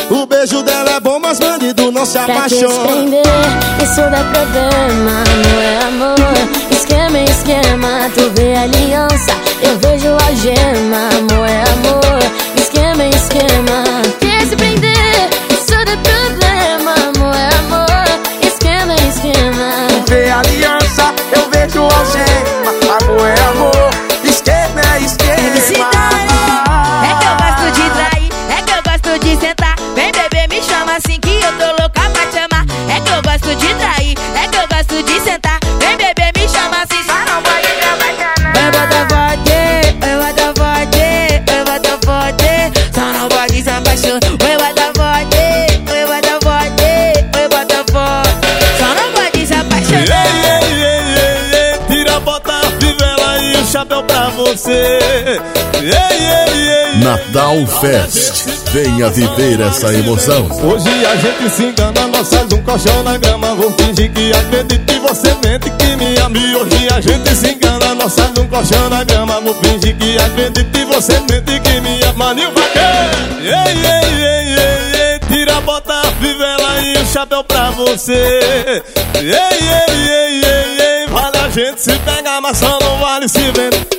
O beijo dela é bom, mas bandido não se apaixona. Pra te prender, isso dá problema. Amor é amor, esquema é esquema. Tu vê a aliança, eu vejo a gema. Amor é amor, esquema é esquema. Quer se prender, isso dá problema. Amor é amor, esquema é esquema. Tu vê a aliança, eu vejo a gema. Amor é amor, esquema é esquema. É que eu gosto de trair, é que eu gosto de sentar. Vem bebê, me chama assim que eu tô louca pra te amar. É que eu gosto de trair, é que eu gosto de sentar. Vem bebê, me chama assim, só não pode me apaixonar. Oi, bota forte, oi, bota forte, oi, bota forte, só não pode se apaixonar. Oi, bota forte, oi, bota forte, oi, bota forte, só não pode se apaixonar. Ei, ei, ei, ei, tira, bota a fivela e o chapéu pra você. Ei, ei, ei, Natal Fest, venha viver essa emoção. hoje a gente se engana, nós faz um colchão na grama. Vou fingir que acredito e você mente que me ama. E hoje a gente se engana, nós faz um colchão na grama. Vou fingir que acredito e você mente que me ama. Maninho vaqueiro, ei, ei, ei, ei, ei, tira, bota a fivela e o chapéu pra você. Ei, ei, ei, ei, ei, vale a gente se pegar, mas só não vale se vender.